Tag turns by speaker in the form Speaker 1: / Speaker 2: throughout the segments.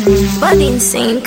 Speaker 1: Body in sync.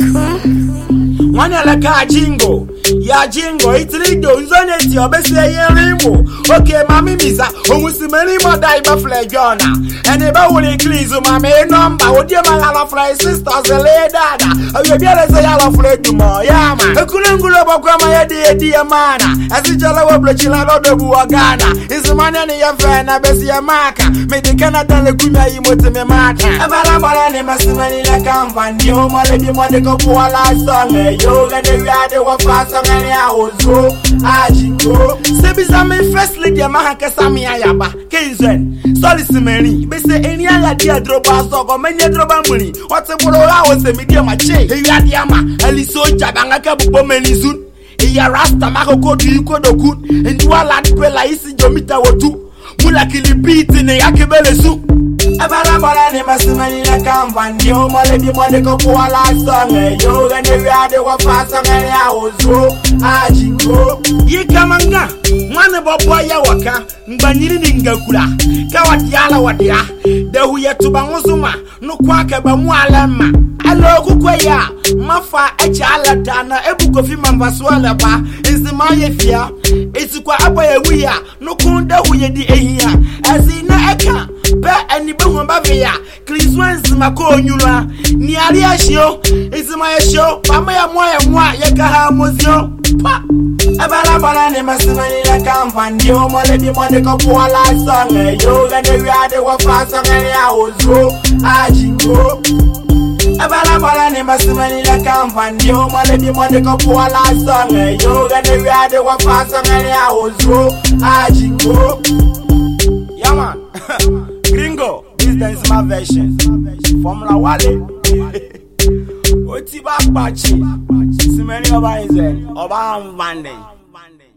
Speaker 2: One like a jingo. Ya jingo, it's rido, zoneti, obese rainbow. Okay, mammy misa, almost many more die buffalo Jona. And about will increase my main number. What your man fly sisters, the lay dada. Oh, you better say I love flag more. Yeah, man. A couldn't go about grandma, dear mana. As it's all over Chilano de Buagana. Is the man and your friend, I bet your marker. May the Canada Laguna, you want to me matter. I'm a name of Simony company. You money, the money go for a last song. You and the other one fast on any hours. Go, Ajingo. Sebizame first lady, Mahaka Sami Ayaba. Kenzen, Solisimeni. Be say any other dear drop us or many drop money. What's a polo hours, the medium a chain. Hey, Yama, Eliso Jabanga Bomenizu. Iya Rasta Mako to you could good. And you are like Pella is Jomita or two. Mula Kilipit in the Yakibele soup. Abara ne masimani na company. You money the money go for a last song. You and the other one fast on any hours. Go, Ajingo. Ye kamanga. Mwana boy ya waka. Mbanyiri ningakura. Kawatiala wadia. De huye tubanguzuma. Nukwake ba mualema. Alo kukwaya. Mafa echala dana. Ebu kofi mambaswala ba. Insimaye fia. Isikwa aba ye wiya. Nukunda huye di ehia. Azina eka. Be eni be humba via. Kriswens mako nyula. Ni alia show. Insimaye show. Mama ya mwa yekaha mozio. Pa. Abara ne masimani na company. You money the money go for a last song. You and the other one fast on any hours. Go, Ajingo. Abara ne masimani na company. You money the money go for a last song. You and the other one fast on any hours. Go, Ajingo. Yeah man. Gringo. This is my version. Formula Wale. Otiba Pachi. Simeni Oba Inzen. Oba Mbande.